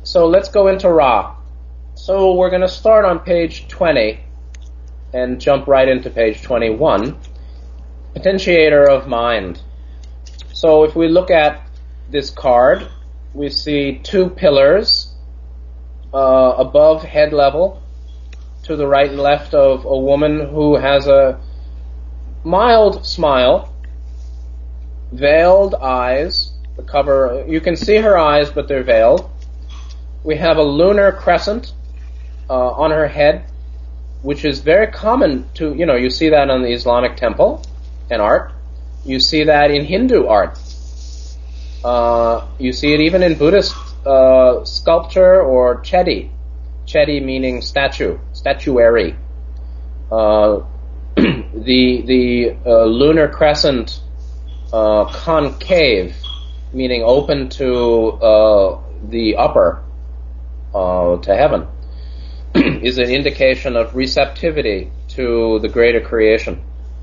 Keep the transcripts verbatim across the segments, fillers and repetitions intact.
So let's go into Ra. So we're going to start on page twenty and jump right into page twenty-one. Potentiator of mind. So if we look at this card, we see two pillars uh, above head level to the right and left of a woman who has a mild smile, veiled eyes. The cover, you can see her eyes, but they're veiled. We have a lunar crescent uh, on her head, which is very common to, you know, you see that on the Islamic temple and art. You see that in Hindu art. Uh, you see it even in Buddhist uh, sculpture or chedi. Chedi meaning statue, statuary. Uh, the the uh, lunar crescent uh, concave, meaning open to uh, the upper, uh, to heaven, is an indication of receptivity to the greater creation.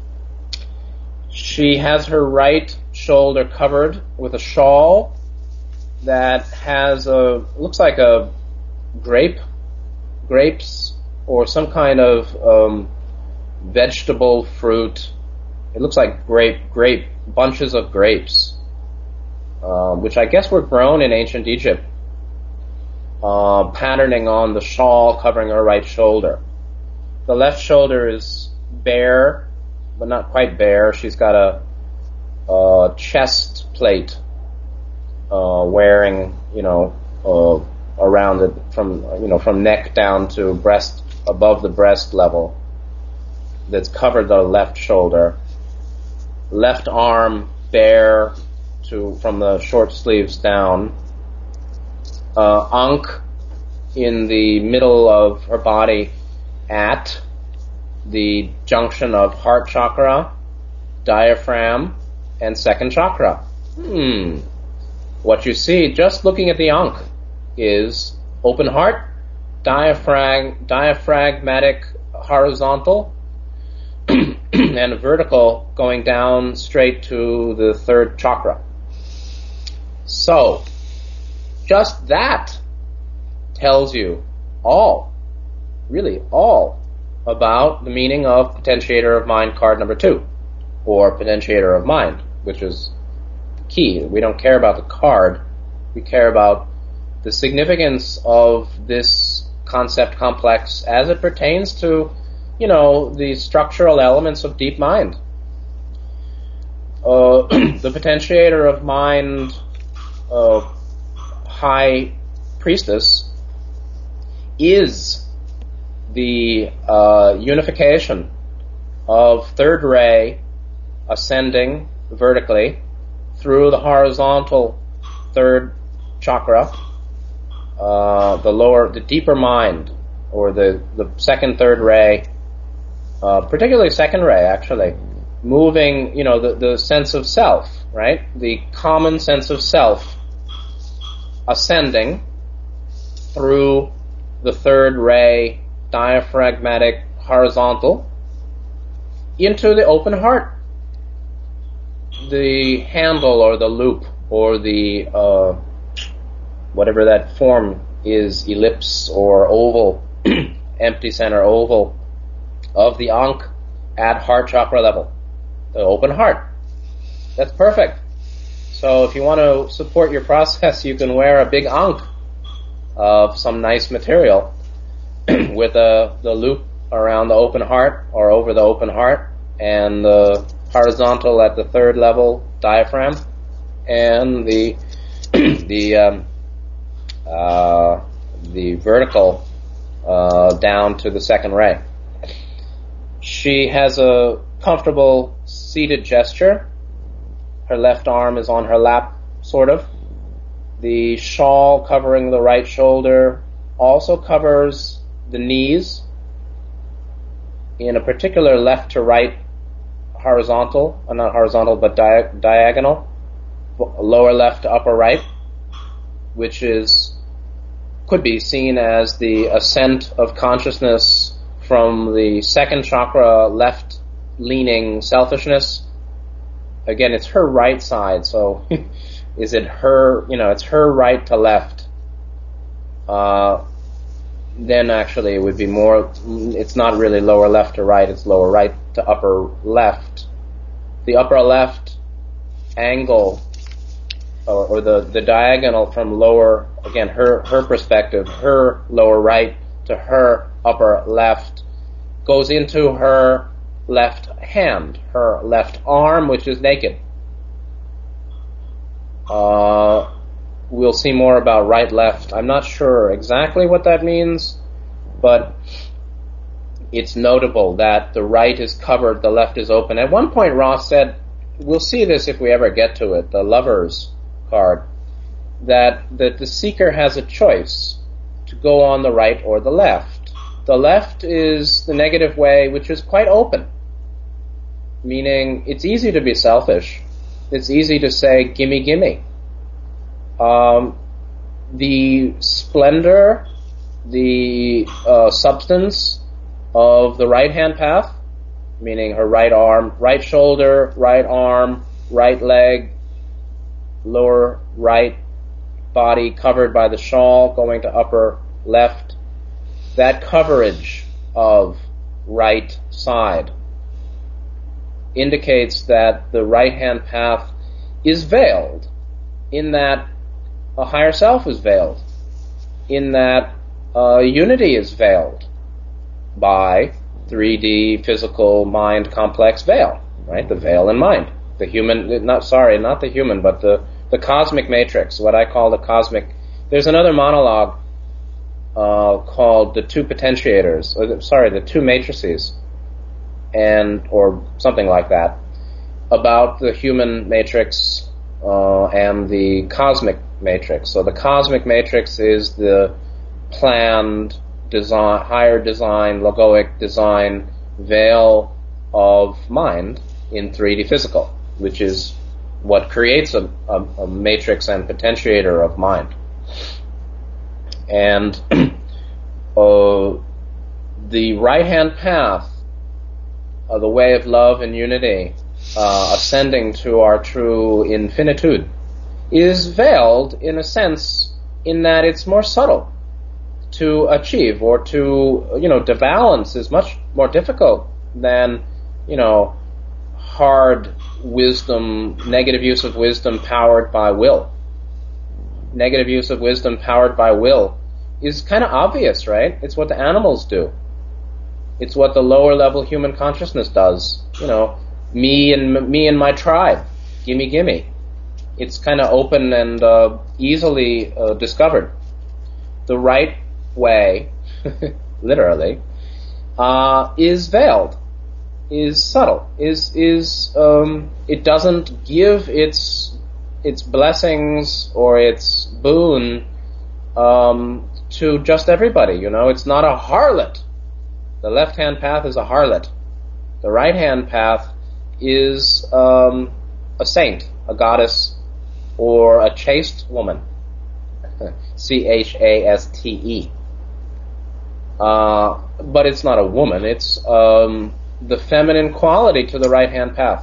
She has her right shoulder covered with a shawl that has a, looks like a grape, grapes, or some kind of um, vegetable fruit. It looks like grape, grape, bunches of grapes, uh, which I guess were grown in ancient Egypt, uh, patterning on the shawl covering her right shoulder. The left shoulder is bare, but not quite bare. She's got a, a chest plate uh, wearing, you know, uh, around it from, you know, from neck down to breast, above the breast level, that's covered the left shoulder. Left arm bare to from the short sleeves down. Uh, Ankh in the middle of her body at the junction of heart chakra, diaphragm, and second chakra. Hmm. What you see just looking at the Ankh is open heart, diaphragm, diaphragmatic horizontal, and vertical going down straight to the third chakra. So, just that tells you all, really all, about the meaning of Potentiator of Mind card number two, or Potentiator of Mind, which is key. We don't care about the card, we care about the significance of this concept complex as it pertains to, you know, the structural elements of deep mind. Uh, the Potentiator of Mind uh, High Priestess is the uh, unification of third ray ascending vertically through the horizontal third chakra, uh, the lower, the deeper mind, or the, the second, third ray, uh, particularly second ray, actually, moving, you know, the, the sense of self, right? The common sense of self ascending through the third ray, diaphragmatic horizontal, into the open heart. The handle or the loop or the uh, whatever that form is, ellipse or oval, empty center oval of the Ankh at heart chakra level, the open heart. That's perfect. So if you want to support your process, you can wear a big Ankh of some nice material with a, the loop around the open heart or over the open heart, and the horizontal at the third level diaphragm, and the the um, uh, the vertical uh, down to the second ray. She has a comfortable seated gesture. Her left arm is on her lap, sort of. The shawl covering the right shoulder also covers the knees in a particular left to right horizontal, uh, not horizontal, but dia- diagonal, lower left to upper right, which is could be seen as the ascent of consciousness from the second chakra left leaning selfishness. Again, it's her right side, so is it her, you know, it's her right to left. uh, then actually it would be more, it's not really lower left to right, it's lower right to upper left. The upper left angle, or, or the, the diagonal from lower, again, her, her perspective, her lower right to her upper left, goes into her left hand, her left arm, which is naked. Uh, we'll see more about right, left. I'm not sure exactly what that means, but it's notable that the right is covered, the left is open. At one point, Ross said, we'll see this if we ever get to it, the Lovers card, that, that the seeker has a choice to go on the right or the left. The left is the negative way, which is quite open, meaning it's easy to be selfish. It's easy to say, gimme, gimme. Um, the splendor, the uh, substance of the right-hand path, meaning her right arm, right shoulder, right arm, right leg, lower right body covered by the shawl going to upper left, that coverage of right side indicates that the right-hand path is veiled, in that a higher self is veiled, in that uh, unity is veiled by three D physical mind complex veil, right? The veil in mind. The human, not, sorry, not the human, but the, the cosmic matrix, what I call the cosmic. There's another monologue uh, called The Two Potentiators, or, sorry, The Two Matrices, and or something like that, about the human matrix uh, and the cosmic matrix. So the cosmic matrix is the planned design, higher design, logoic design veil of mind in three D physical, which is what creates a, a, a matrix and potentiator of mind. And uh, the right-hand path, Uh, the way of love and unity, uh, ascending to our true infinitude, is veiled in a sense in that it's more subtle to achieve, or to, you know, to balance is much more difficult than, you know, hard wisdom, negative use of wisdom powered by will. Negative use of wisdom powered by will is kind of obvious, right? It's what the animals do. It's what the lower level human consciousness does. You know, me and me and my tribe, gimme, gimme. It's kind of open and uh, easily uh, discovered. The right way, literally, uh, is veiled, is subtle, is is um, it doesn't give its its blessings or its boon um, to just everybody. You know, it's not a harlot. The left-hand path is a harlot. The right-hand path is um, a saint, a goddess, or a chaste woman. C H A S T E. Uh, but it's not a woman. It's um, the feminine quality to the right-hand path.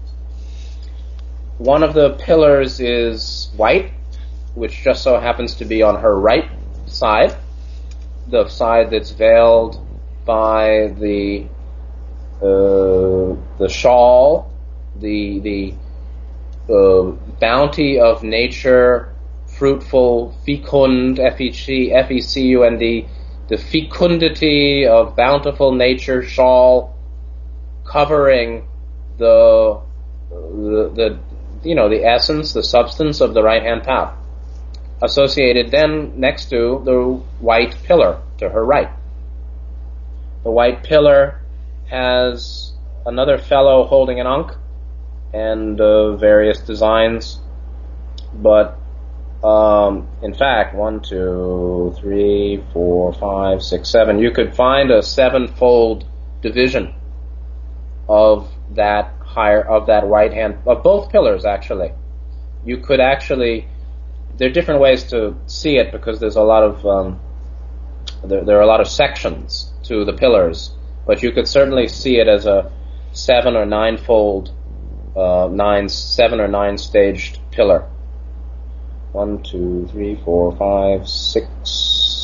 One of the pillars is white, which just so happens to be on her right side, the side that's veiled by the uh, the shawl, the the uh, bounty of nature, fruitful, fecund, F E C, F E C U N D, the fecundity of bountiful nature shawl covering the, the the you know the essence, the substance of the right hand path, associated then next to the white pillar to her right. The white pillar has another fellow holding an ankh and uh, various designs, but um, in fact, one, two, three, four, five, six, seven. You could find a sevenfold division of that higher of that right hand of both pillars. Actually, you could actually. There are different ways to see it because there's a lot of um, there, there are a lot of sections to the pillars, but you could certainly see it as a seven or nine-fold, uh, nine, seven or nine-staged pillar. One, two, three, four, five, six,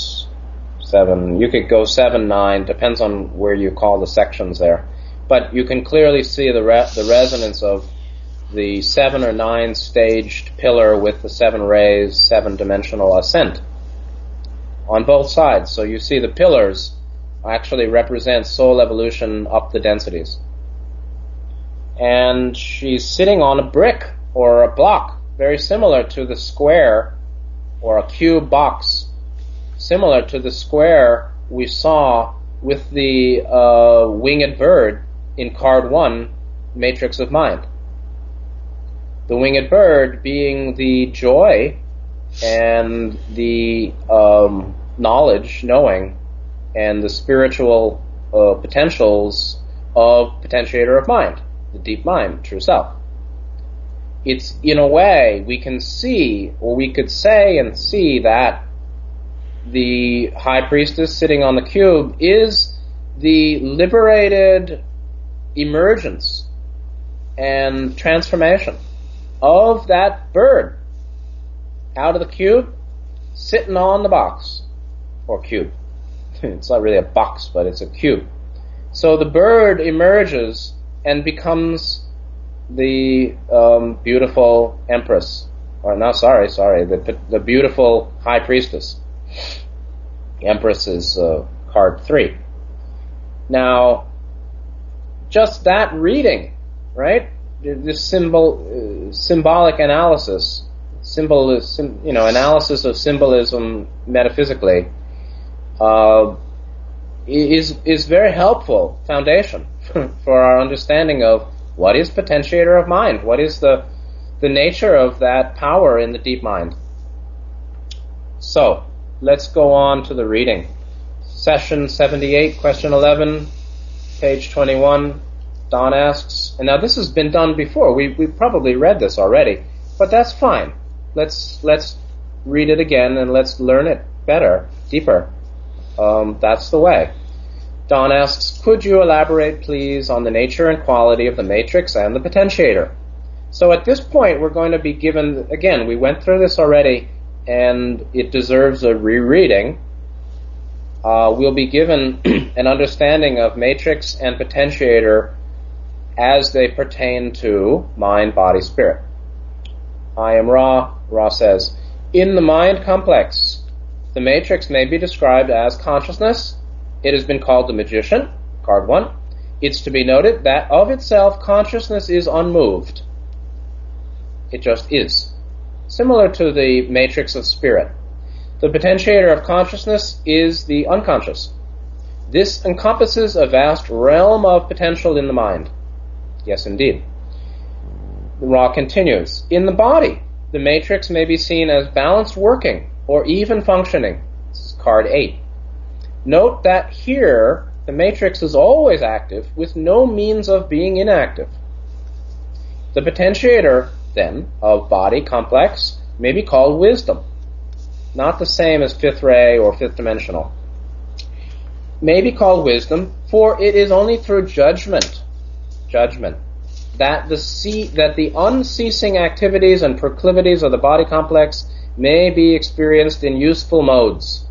seven. You could go seven, nine, depends on where you call the sections there. But you can clearly see the re- the resonance of the seven or nine staged pillar with the seven rays, seven dimensional ascent on both sides. So you see the pillars actually represent soul evolution up the densities. And she's sitting on a brick or a block, very similar to the square or a cube box, similar to the square we saw with the uh, winged bird in card one, Matrix of Mind. The winged bird being the joy and the um, knowledge, knowing, and the spiritual uh, potentials of potentiator of mind, the deep mind, true self. It's, in a way, we can see, or we could say and see that the high priestess sitting on the cube is the liberated emergence and transformation of that bird out of the cube, sitting on the box, or cube. It's not really a box, but it's a cube. So the bird emerges and becomes the um, beautiful empress, or no, sorry, sorry, the the beautiful high priestess. The empress is uh, card three. Now, just that reading, right? This symbol, uh, symbolic analysis, symbol, sim, you know, analysis of symbolism metaphysically, uh, is is very helpful foundation for our understanding of what is potentiator of mind, what is the the nature of that power in the deep mind. So, let's go on to the reading. Session seventy-eight, question eleven, page twenty-one. Don asks, and now this has been done before. We we probably read this already, but that's fine. Let's let's read it again and let's learn it better, deeper. Um, that's the way. Don asks, could you elaborate, please, on the nature and quality of the matrix and the potentiator? So at this point, we're going to be given, again, we went through this already, and it deserves a rereading. Uh, we'll be given an understanding of matrix and potentiator as they pertain to mind, body, spirit. I am Ra. Ra says, in the mind complex, the matrix may be described as consciousness. It has been called the magician, card one. It's to be noted that of itself, consciousness is unmoved. It just is. Similar to the matrix of spirit. The potentiator of consciousness is the unconscious. This encompasses a vast realm of potential in the mind. Yes, indeed. Ra continues, in the body, the matrix may be seen as balanced working or even functioning. This is card eight. Note that here, the matrix is always active with no means of being inactive. The potentiator, then, of body complex may be called wisdom. Not the same as fifth ray or fifth dimensional. May be called wisdom, for it is only through judgment, judgment, that the see, that the unceasing activities and proclivities of the body complex may be experienced in useful modes.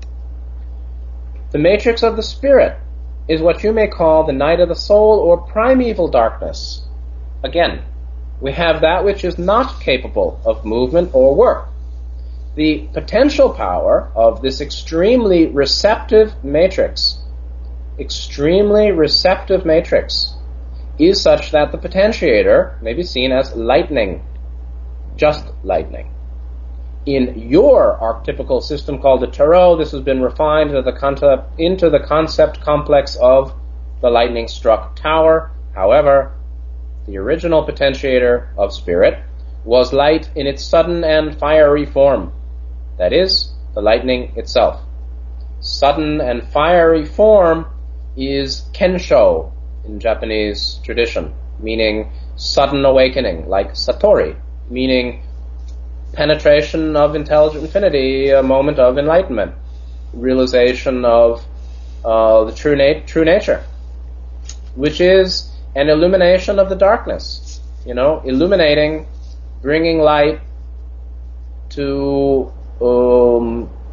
The matrix of the spirit is what you may call the night of the soul or primeval darkness. Again, we have that which is not capable of movement or work. The potential power of this extremely receptive matrix, extremely receptive matrix, is such that the potentiator may be seen as lightning, just lightning. In your archetypical system called the Tarot, this has been refined into the concept, into the concept complex of the lightning-struck tower. However, the original potentiator of spirit was light in its sudden and fiery form. That is, the lightning itself. Sudden and fiery form is Kensho in Japanese tradition, meaning sudden awakening, like Satori, meaning penetration of intelligent infinity, a moment of enlightenment, realization of uh, the true, nat- true nature, which is an illumination of the darkness, you know, illuminating, bringing light to um,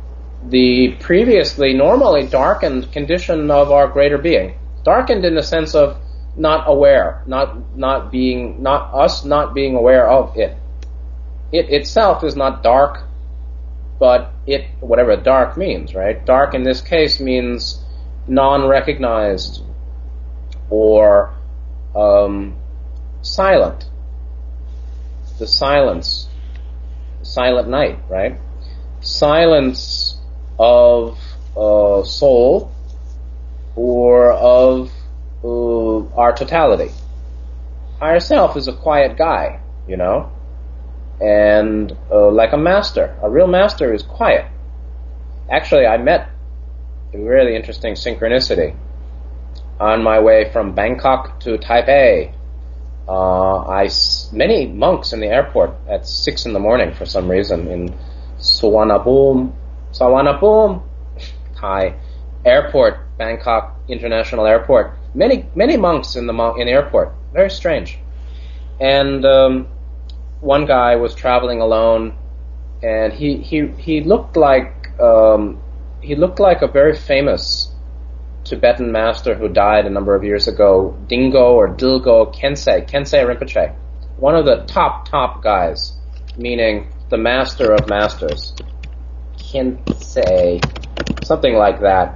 the previously normally darkened condition of our greater being. Darkened in the sense of not aware, not not being, not us not being aware of it. It itself is not dark, but it, whatever dark means, right? Dark in this case means non-recognized or um, silent. The silence, silent night, right? Silence of uh, soul or of uh, our totality. Higher self is a quiet guy, you know, and uh, like a master. A real master is quiet. Actually, I met a really interesting synchronicity on my way from Bangkok to Taipei. Uh, I many monks in the airport at six in the morning for some reason in Suvarnabhumi, Suvarnabhumi, Thai airport, Bangkok International Airport. Many many monks in the in the airport. Very strange. And um, one guy was traveling alone, and he he he looked like um, he looked like a very famous Tibetan master who died a number of years ago, Dingo or Dilgo Khyentse, Khyentse Rinpoche. One of the top, top guys, meaning the master of masters. Khyentse, something like that.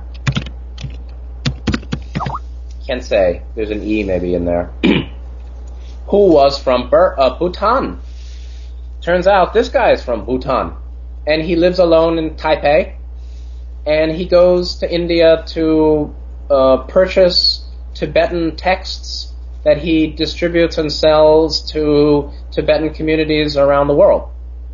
Khyentse, there's an E maybe in there. Who was from Bur- uh, Bhutan. Turns out this guy is from Bhutan. And he lives alone in Taipei. And he goes to India to uh, purchase Tibetan texts that he distributes and sells to Tibetan communities around the world.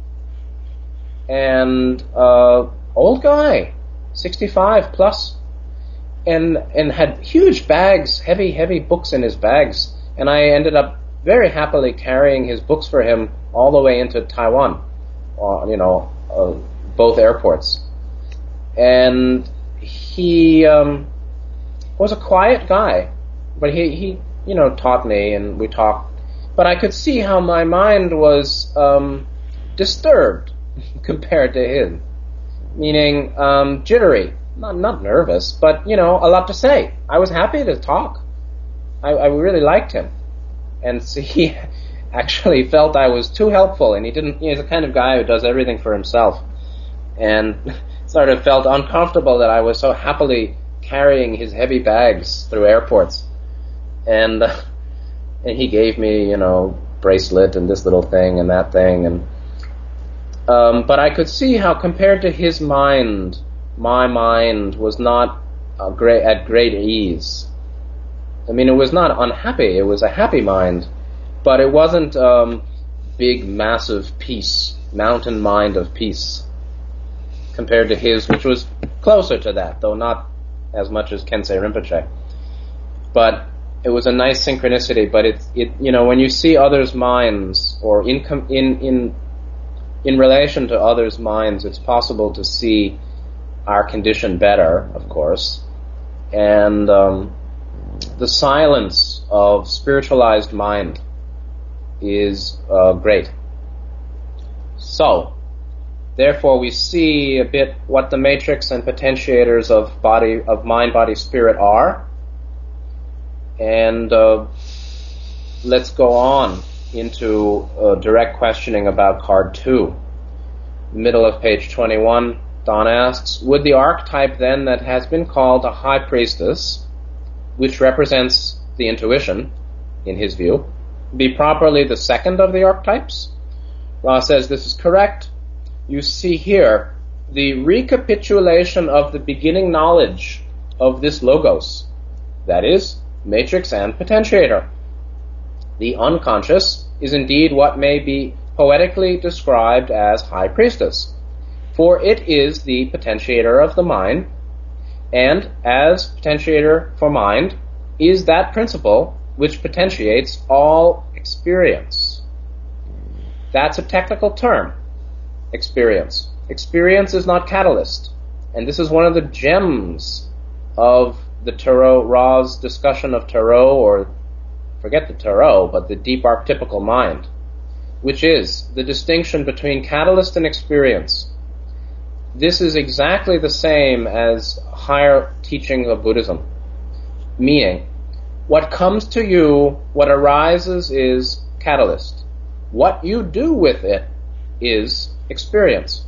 And uh, old guy, sixty-five plus, and and had huge bags, heavy, heavy books in his bags. And I ended up very happily carrying his books for him all the way into Taiwan, uh, you know, uh, both airports. And he um, was a quiet guy, but he, he, you know, taught me and we talked. But I could see how my mind was um, disturbed compared to his, meaning um, jittery, not not nervous, but you know, a lot to say. I was happy to talk. I, I really liked him, and so he actually felt I was too helpful, and he didn't. He's the kind of guy who does everything for himself, and sort of felt uncomfortable that I was so happily carrying his heavy bags through airports. And uh, and he gave me, you know, bracelet and this little thing and that thing. and um, But I could see how compared to his mind, my mind was not uh, great, at great ease. I mean, it was not unhappy, it was a happy mind, but it wasn't um, big, massive peace, mountain mind of peace, compared to his, which was closer to that, though not as much as Khyentse Rinpoche. But it was a nice synchronicity. But it, it, you know, when you see others' minds, or in com- in in in relation to others' minds, it's possible to see our condition better, of course. And um, the silence of spiritualized mind is uh, great. So, therefore, we see a bit what the matrix and potentiators of body, of mind, body, spirit are. And uh, let's go on into uh, direct questioning about card two. Middle of page twenty-one, Don asks, would the archetype then that has been called a high priestess, which represents the intuition, in his view, be properly the second of the archetypes? Ra says this is correct. You see here the recapitulation of the beginning knowledge of this logos, that is, matrix and potentiator. The unconscious is indeed what may be poetically described as high priestess, for it is the potentiator of the mind, and as potentiator for mind is that principle which potentiates all experience. That's a technical term. Experience. Experience is not catalyst. And this is one of the gems of the Tarot, Ra's discussion of Tarot, or forget the Tarot, but the deep archetypical mind, which is the distinction between catalyst and experience. this is exactly the same as higher teachings of Buddhism. Meaning, what comes to you, what arises is catalyst. What you do with it is experience.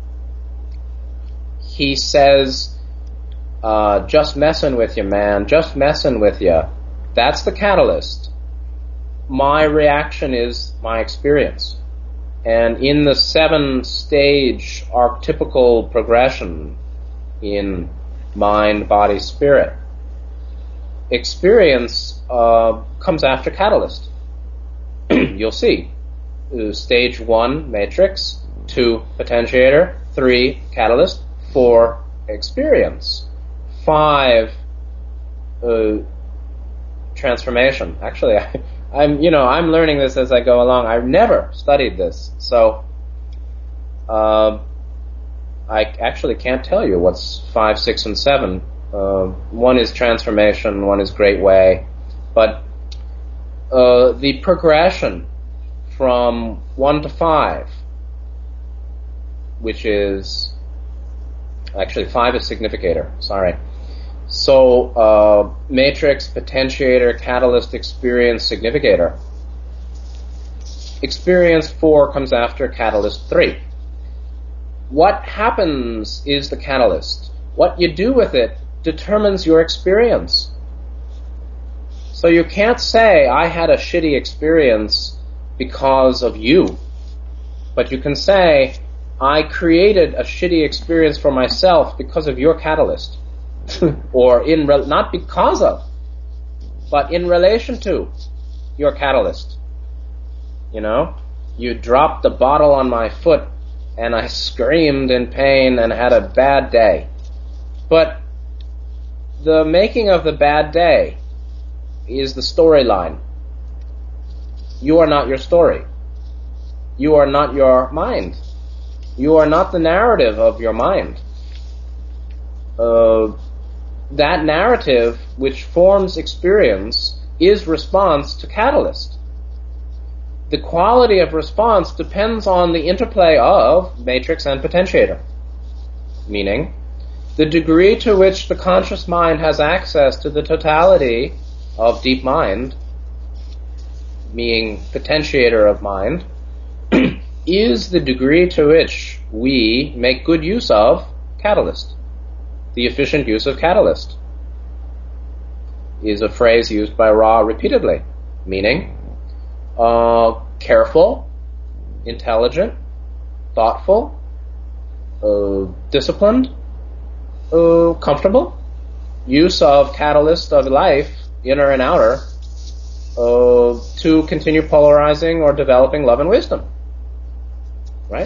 He says, uh, just messing with you, man, just messing with you. That's the catalyst. My reaction is my experience. And in the seven-stage archetypical progression in mind, body, spirit, experience uh, comes after catalyst. You'll see. Stage one, matrix. Two, potentiator. Three, catalyst. Four, experience. Five, uh, transformation. Actually, I, I'm, you know, I'm learning this as I go along. I've never studied this, so uh, I actually can't tell you what's five, six, and seven. Uh, one is transformation, one is great way, but uh, the progression from one to five, which is actually five is significator. Sorry. So, uh, matrix, potentiator, catalyst, experience, significator. Experience four comes after catalyst three. What happens is the catalyst. What you do with it determines your experience. So you can't say, I had a shitty experience because of you. But you can say, I created a shitty experience for myself because of your catalyst. Or in re- not because of, but in relation to your catalyst. You know, you dropped the bottle on my foot and I screamed in pain and had a bad day. But the making of the bad day is the storyline. You are not your story. You are not your mind. You are not the narrative of your mind. Uh, that narrative, which forms experience, is response to catalyst. The quality of response depends on the interplay of matrix and potentiator. Meaning, the degree to which the conscious mind has access to the totality of deep mind, meaning potentiator of mind, is the degree to which we make good use of catalyst. The efficient use of catalyst is a phrase used by Ra repeatedly, meaning uh, careful, intelligent, thoughtful, uh, disciplined, uh, comfortable use of catalyst of life, inner and outer, uh, to continue polarizing or developing love and wisdom. Right?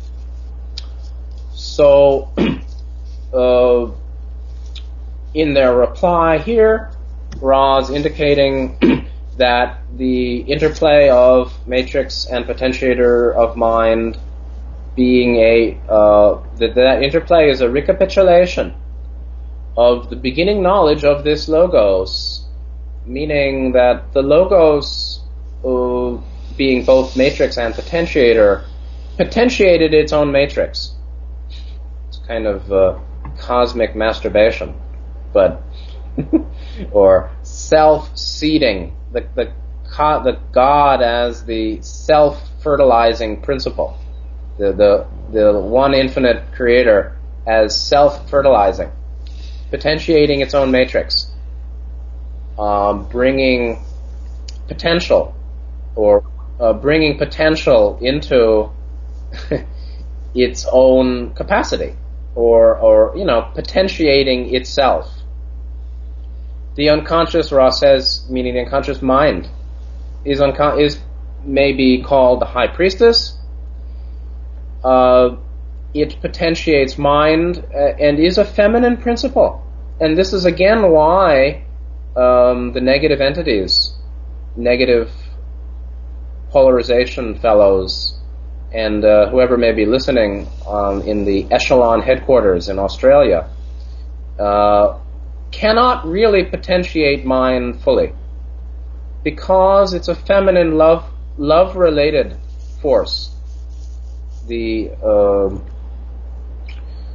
So, uh, in their reply here, Ra's indicating that the interplay of matrix and potentiator of mind being a, uh, that, that interplay is a recapitulation of the beginning knowledge of this logos, meaning that the logos, uh, being both matrix and potentiator, potentiated its own matrix. It's kind of uh, cosmic masturbation, but or self-seeding, the the the God as the self-fertilizing principle, the the the one infinite creator as self-fertilizing, potentiating its own matrix, um, bringing potential or uh, bringing potential into its own capacity, or, or, you know, potentiating itself. The unconscious, Ra says, meaning the unconscious mind, is unco- is maybe called the high priestess. Uh, it potentiates mind uh, and is a feminine principle. And this is again why um, the negative entities, negative polarization fellows, and uh, whoever may be listening um, in the Echelon headquarters in Australia, uh, cannot really potentiate mind fully, because it's a feminine love love related force. The uh,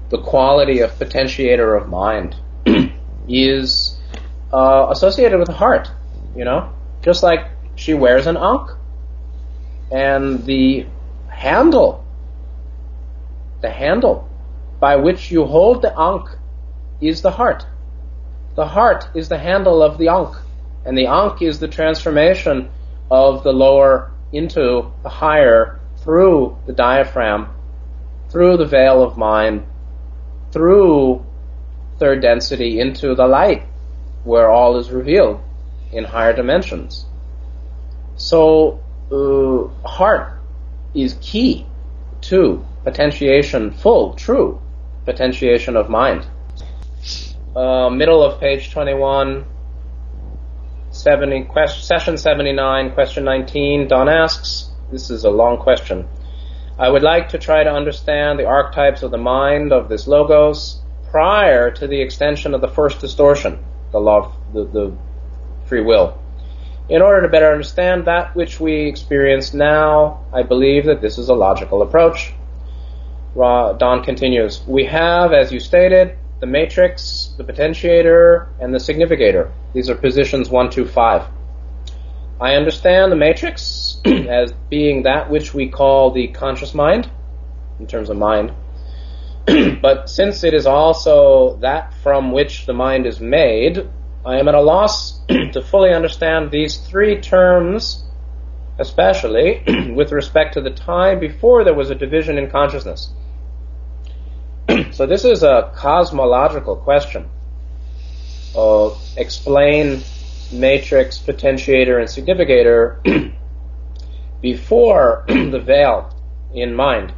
the quality of potentiator of mind is uh, associated with the heart, you know? Just like she wears an ankh. And the handle, the handle by which you hold the ankh is the heart. The heart is the handle of the ankh. And the ankh is the transformation of the lower into the higher through the diaphragm, through the veil of mind, through third density into the light, where all is revealed in higher dimensions. So, uh, heart is key to potentiation, full, true potentiation of mind. Uh, middle of page twenty-one, seventy, question, session seventy-nine, question nineteen, Don asks, this is a long question, I would like to try to understand the archetypes of the mind of this logos prior to the extension of the first distortion, the law of the, the free will. In order to better understand that which we experience now, I believe that this is a logical approach. Ra, Don continues, we have, as you stated, the matrix, the potentiator, and the significator. These are positions one, two, five. I understand the matrix as being that which we call the conscious mind, in terms of mind. But since it is also that from which the mind is made, I am at a loss to fully understand these three terms, especially with respect to the time before there was a division in consciousness. So this is a cosmological question. Uh, explain matrix, potentiator, and significator before the veil in mind.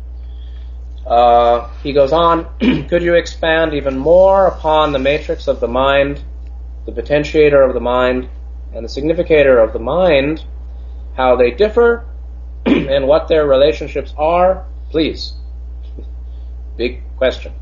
Uh, he goes on, could you expand even more upon the matrix of the mind, the potentiator of the mind, and the significator of the mind, how they differ, and what their relationships are, please? Big question.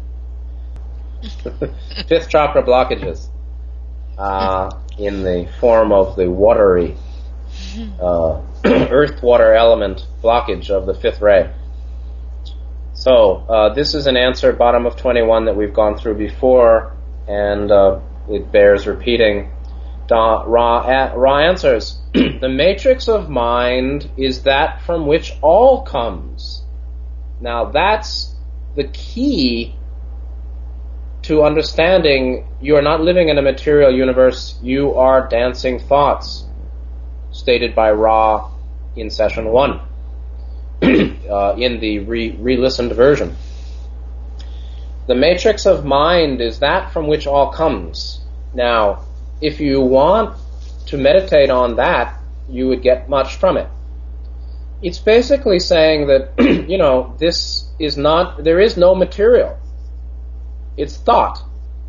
Fifth chakra blockages uh, in the form of the watery uh, earth-water element blockage of the fifth ray. So uh, this is an answer, bottom of twenty-one, that we've gone through before, and uh, it bears repeating. Da, Ra, a, Ra answers, the matrix of mind is that from which all comes. Now that's the key to understanding you are not living in a material universe, you are dancing thoughts, stated by Ra in session one, uh, in the re- re-listened version. The matrix of mind is that from which all comes. Now, if you want to meditate on that, you would get much from it. It's basically saying that, you know, this is not, there is no material. It's thought.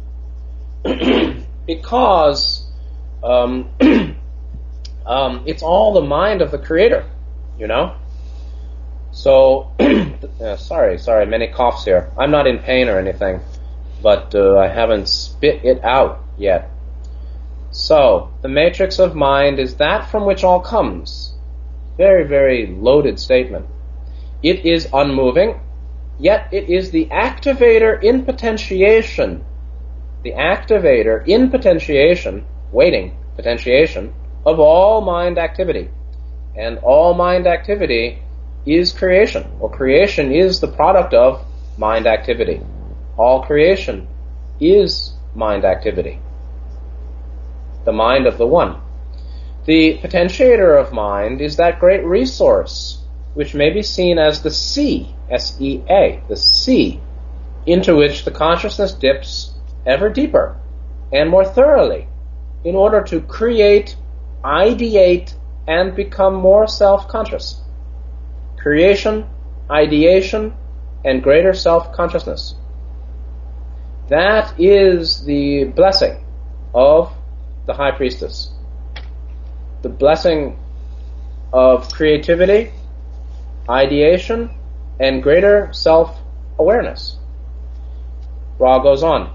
Because um, um, it's all the mind of the Creator, you know? So, uh, sorry, sorry, many coughs here. I'm not in pain or anything, but uh, I haven't spit it out yet. So, the matrix of mind is that from which all comes. Very, very loaded statement. It is unmoving, yet it is the activator in potentiation, the activator in potentiation, waiting, potentiation, of all mind activity. And all mind activity is creation, or creation is the product of mind activity. All creation is mind activity. The mind of the One. The potentiator of mind is that great resource, which may be seen as the sea, S E A, the sea, into which the consciousness dips ever deeper and more thoroughly in order to create, ideate, and become more self-conscious. Creation, ideation, and greater self-consciousness. That is the blessing of the High Priestess. The blessing of creativity, ideation, and greater self-awareness. Ra goes on.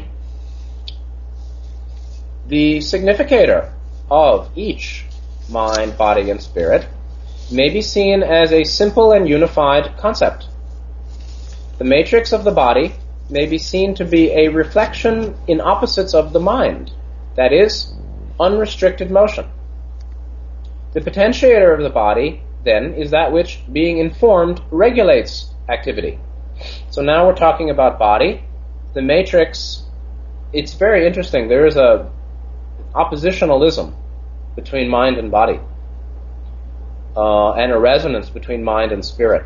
The significator of each mind, body, and spirit may be seen as a simple and unified concept. The matrix of the body may be seen to be a reflection in opposites of the mind, that is, unrestricted motion. The potentiator of the body, then, is that which, being informed, regulates activity. So now we're talking about body. The matrix, it's very interesting. There is a oppositionalism between mind and body, uh, and a resonance between mind and spirit.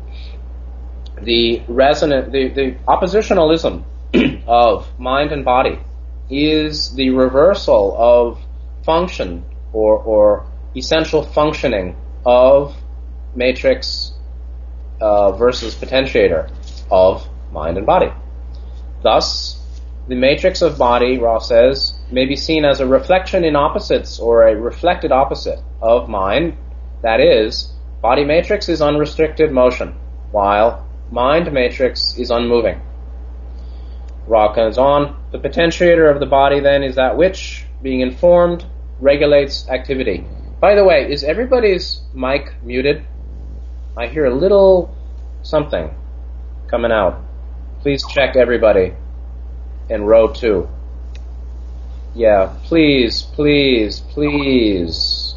The resonant, the, the oppositionalism of mind and body is the reversal of function or, or essential functioning of matrix uh, versus potentiator of mind and body. Thus, the matrix of body, Ra says, may be seen as a reflection in opposites or a reflected opposite of mind. That is, body matrix is unrestricted motion, while mind matrix is unmoving. Ra goes on, the potentiator of the body then is that which, being informed, regulates activity. By the way, is everybody's mic muted? I hear a little something coming out. Please check everybody in row two. Yeah, please, please, please,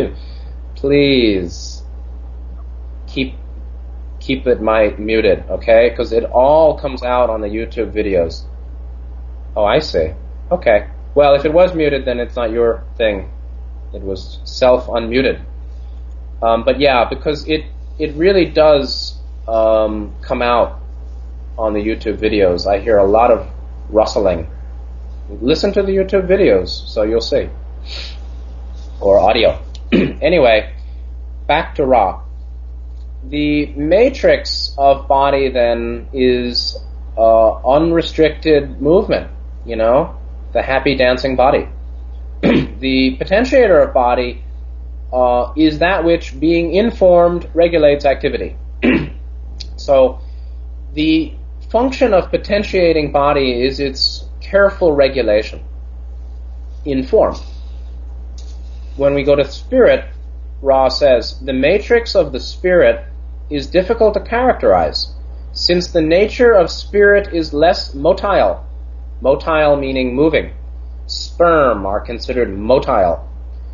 please keep keep it mic muted, okay? Because it all comes out on the YouTube videos. Oh, I see. Okay. Well, if it was muted, then it's not your thing. It was self-unmuted. Um, but yeah, because it, it really does um, come out on the YouTube videos. I hear a lot of rustling. Listen to the YouTube videos, so you'll see. Or audio. Anyway, back to Ra. The matrix of body, then, is uh, unrestricted movement, you know, the happy dancing body. The potentiator of body uh, is that which, being informed, regulates activity. So the function of potentiating body is its careful regulation in form. When we go to spirit, Ra says, the matrix of the spirit is difficult to characterize, since the nature of spirit is less motile. Motile meaning moving. Sperm are considered motile.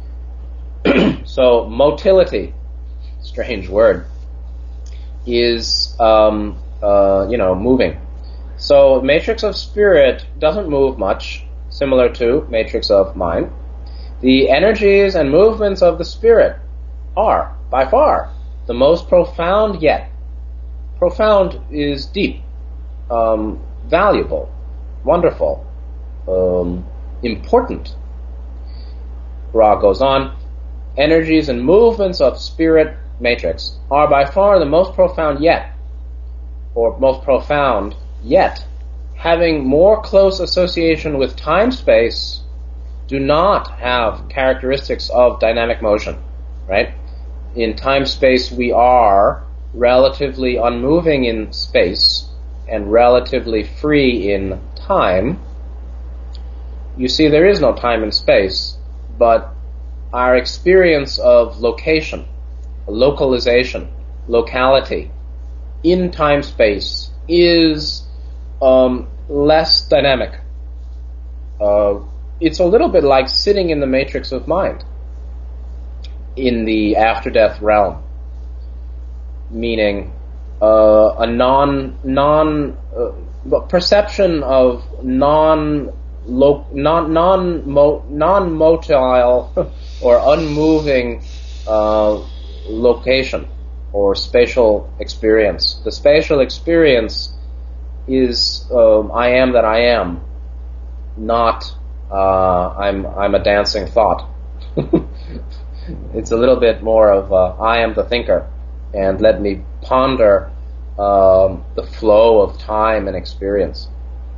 So motility, strange word, is um, uh, you know moving. So matrix of spirit doesn't move much, similar to matrix of mind. The energies and movements of the spirit are, by far, the most profound yet. Profound is deep, um, valuable, wonderful, um, important. Ra goes on, energies and movements of spirit matrix are by far the most profound yet, or most profound yet, having more close association with time-space, do not have characteristics of dynamic motion, right? In time-space we are relatively unmoving in space and relatively free in time. You see, there is no time and space, but our experience of location, localization, locality in time-space is um, less dynamic. Uh, it's a little bit like sitting in the matrix of mind in the after-death realm, meaning uh, a non non uh, perception of non lo, non non mo, non motile or unmoving uh, location or spatial experience. The spatial experience is um, I am that I am, not uh, I'm I'm a dancing thought. It's a little bit more of uh, I am the thinker, and let me ponder um, the flow of time and experience.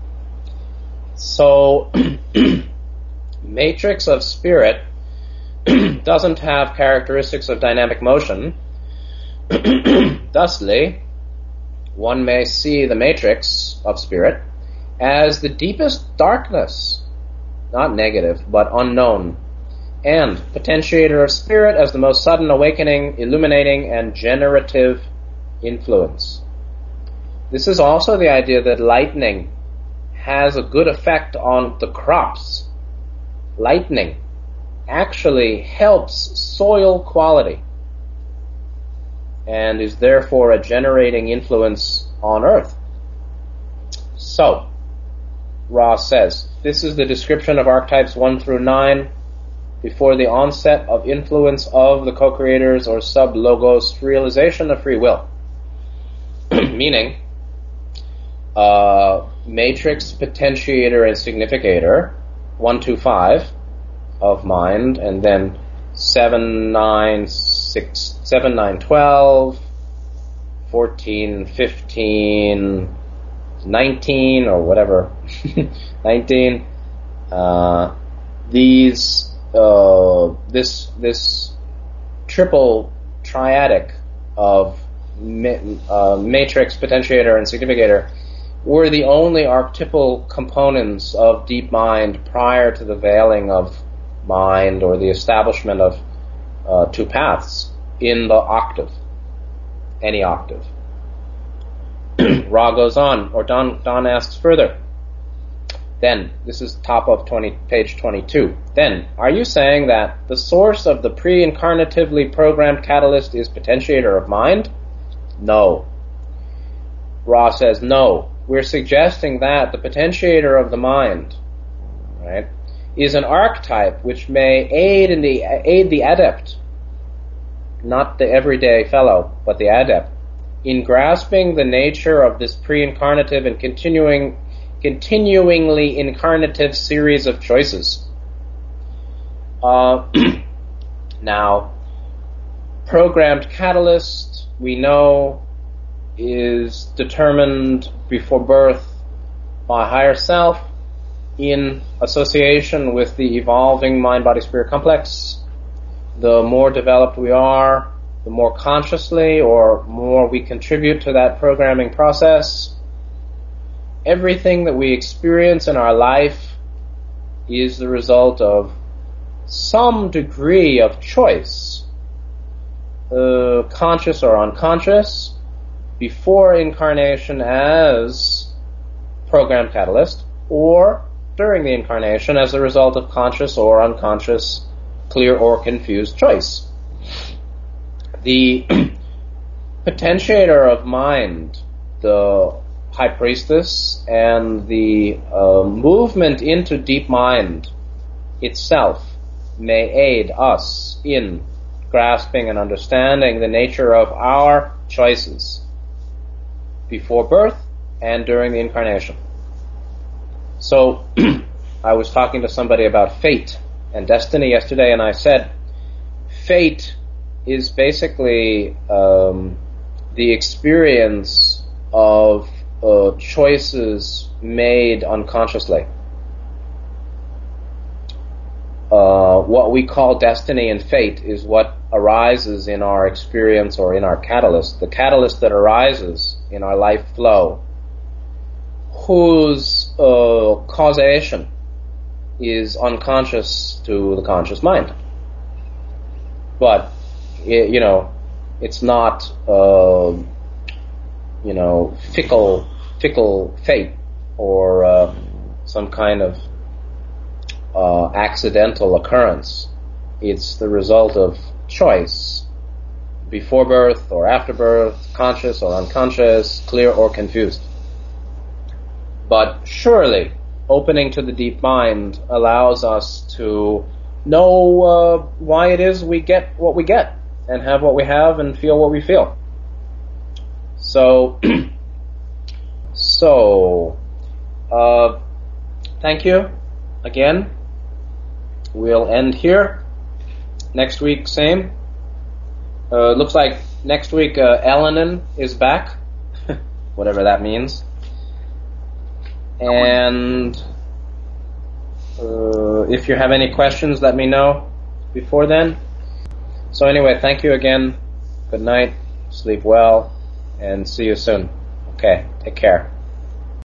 So, matrix of spirit doesn't have characteristics of dynamic motion. Thusly, one may see the matrix of spirit as the deepest darkness, not negative, but unknown, and potentiator of spirit as the most sudden awakening, illuminating, and generative influence. This is also the idea that lightning has a good effect on the crops. Lightning actually helps soil quality and is therefore a generating influence on Earth. So, Ross says, this is the description of archetypes one through nine before the onset of influence of the co-creators or sub-logos realization of free will. Meaning, uh, matrix, potentiator, and significator, one, two, five of mind, and then seven, nine, six, seven, nine, twelve, fourteen, fifteen, nineteen, or whatever, nineteen. Uh, these, uh, this, this triple triadic of ma- uh, matrix, potentiator, and significator were the only archetypal components of deep mind prior to the veiling of mind or the establishment of uh, two paths in the octave, any octave. Ra goes on, or Don, Don asks further. Then, this is top of twenty, page twenty-two. Then, are you saying that the source of the pre-incarnatively programmed catalyst is potentiator of mind? No. Ra says, no. We're suggesting that the potentiator of the mind, right, is an archetype which may aid in the aid the adept, not the everyday fellow, but the adept, in grasping the nature of this pre-incarnative and continuing, continuingly incarnative series of choices. Uh, now, programmed catalyst, we know, is determined before birth by higher self in association with the evolving mind-body-spirit complex. The more developed we are, the more consciously or more we contribute to that programming process. Everything that we experience in our life is the result of some degree of choice, uh, conscious or unconscious, before incarnation as programmed catalyst, or during the incarnation as a result of conscious or unconscious, clear or confused choice. The potentiator of mind, the high priestess, and the uh, movement into deep mind itself may aid us in grasping and understanding the nature of our choices before birth and during the incarnation. So, I was talking to somebody about fate and destiny yesterday, and I said, fate is basically um, the experience of uh, choices made unconsciously. Uh, what we call destiny and fate is what arises in our experience or in our catalyst, the catalyst that arises in our life flow, whose uh, causation is unconscious to the conscious mind. But, it, you know, it's not, uh, you know, fickle, fickle fate or uh, some kind of uh, accidental occurrence. It's the result of choice, before birth or after birth, conscious or unconscious, clear or confused. But surely, opening to the deep mind allows us to know uh, why it is we get what we get, and have what we have, and feel what we feel. So, so, uh, thank you again. We'll end here. Next week, same. Uh, looks like next week uh, Elenin is back, whatever that means. And uh, if you have any questions, let me know before then. So anyway, thank you again. Good night, sleep well, and see you soon. Okay, take care.